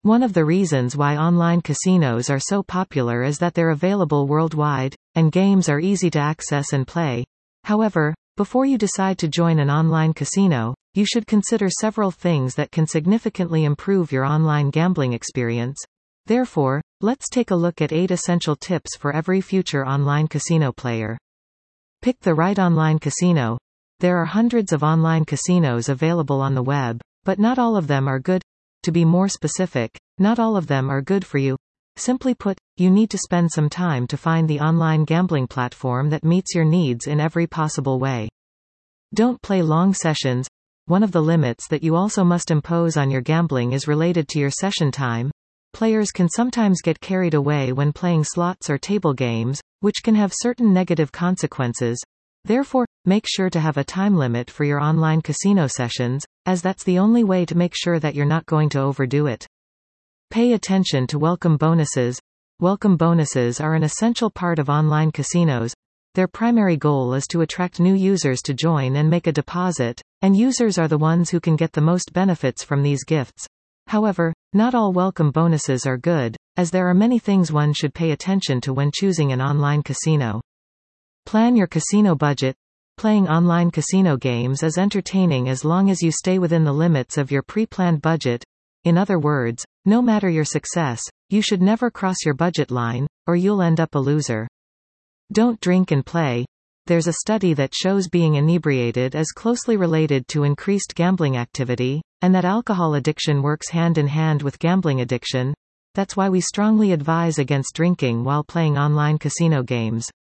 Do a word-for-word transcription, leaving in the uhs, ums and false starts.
One of the reasons why online casinos are so popular is that they're available worldwide, and games are easy to access and play. However, before you decide to join an online casino, you should consider several things that can significantly improve your online gambling experience. Therefore, let's take a look at eight essential tips for every future online casino player. Pick the right online casino. There are hundreds of online casinos available on the web, but not all of them are good. To be more specific, not all of them are good for you. Simply put, you need to spend some time to find the online gambling platform that meets your needs in every possible way. Don't play long sessions. One of the limits that you also must impose on your gambling is related to your session time. Players can sometimes get carried away when playing slots or table games, which can have certain negative consequences. Therefore, make sure to have a time limit for your online casino sessions, as that's the only way to make sure that you're not going to overdo it. Pay attention to welcome bonuses. Welcome bonuses are an essential part of online casinos. Their primary goal is to attract new users to join and make a deposit, and users are the ones who can get the most benefits from these gifts. However, not all welcome bonuses are good, as there are many things one should pay attention to when choosing an online casino. Plan your casino budget. Playing online casino games is entertaining as long as you stay within the limits of your pre-planned budget. In other words, no matter your success, you should never cross your budget line, or you'll end up a loser. Don't drink and play. There's a study that shows being inebriated is closely related to increased gambling activity, and that alcohol addiction works hand in hand with gambling addiction. That's why we strongly advise against drinking while playing online casino games.